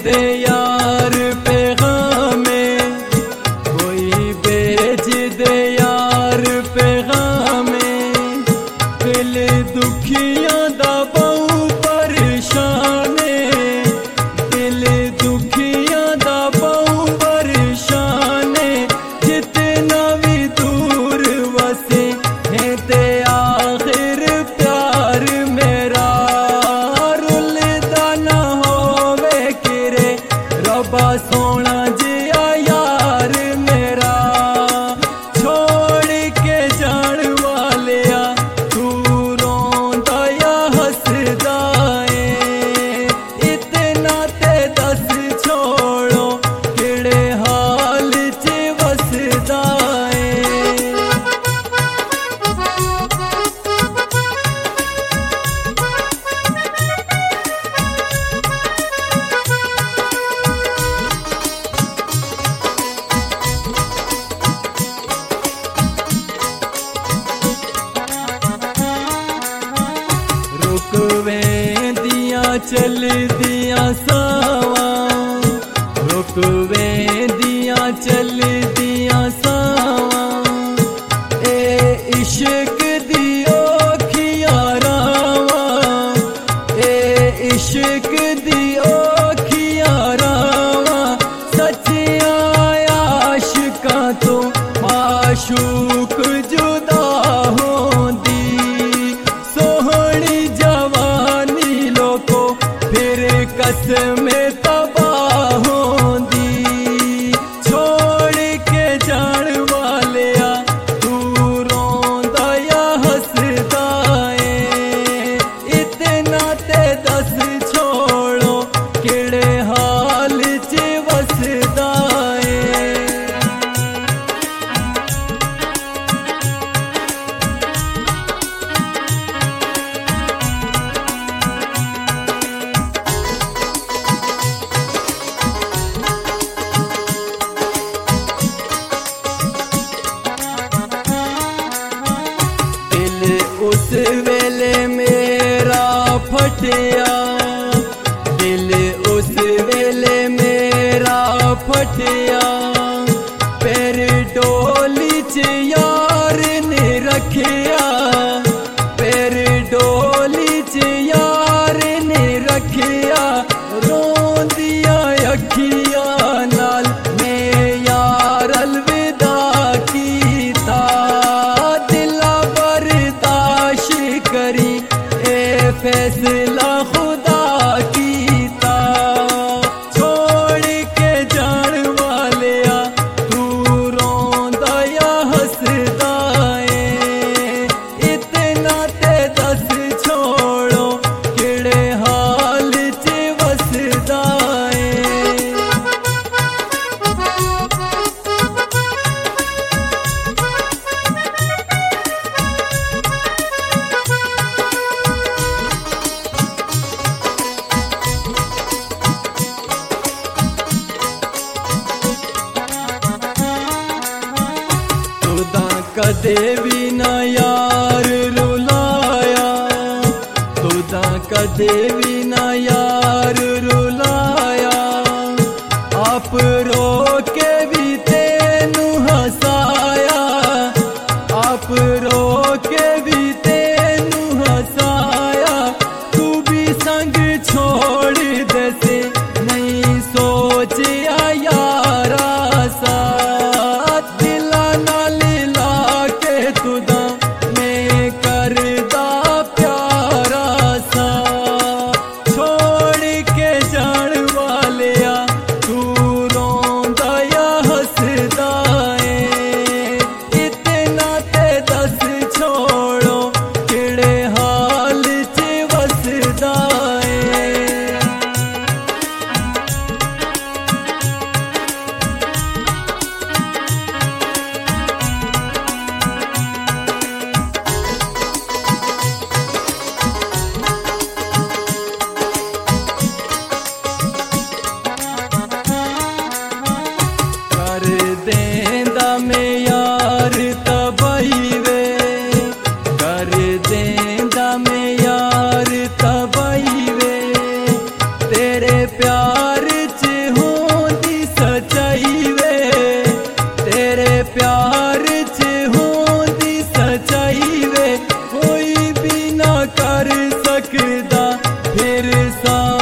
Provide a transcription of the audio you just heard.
दे यार पैगामे, कोई भेज दे यार पैगामे। दिल दुखियां दा बहु परेशाने, दिल दुखियां दा बहु परेशाने। जितना भी दूर वसे है ते आखिर प्यार मेरा रुलदा ना होवे किरे, रब्बा सोना जिया यार मेरा। छोड़ के जान वालिया तू रोंदा या हसदा है, इतना ते दस छोड़ो किड़े हाल च वसदा है। रुकवे दिया चल दिया सावा, रुकवे दिया चल दिया सावा। ए इश्क दियो खियारावा, ए इश्क दियो खियारावा। सच्चिया आशिका तो माशूक जुदा होंदी, सोहनी जवानी लोको फिर कसम तबाह होंदी। छोड़ के जान वालिया तू रोंदा या हसदा है, इतना ते दस छोड़ो किड़े हाल च वसदा है। उस वेले मेरा फटिया, दिल उस वेले मेरा फटिया। पैर डोली च यार ने रखिया, पैर डोली च यार ने रखिया। रोंदिया अखिया नाल मैं यार अलविदा कीता, दिला बर्दाश करी ए फैसला खुदा कीता। छोड़ के जान वालिया तू रोंदा या हसदा है, इतना ते दस छोड़ो किड़े हाल च वसदा है। खुदा कदे भी ना यार रुलाया, खुदा कदे भी ना यार रुलाया। आप रो के भी तेनू हसाया, आप रो के भी तेनू हसाया। तू भी संग छोड़ दे से नहीं सोचिया यारा साथ, दिला नाल लाके तुदा मैं करदा प्यारा सा। छोड़ के जान वालिया तू रोंदा या हसदा है, इतना ते दस छोड़ो किड़े हाल च वसदा है। कर देंदा मैं यार तबाही वे, कर देंदा मैं यार तबाही वे। तेरे प्यार च मेरे साथ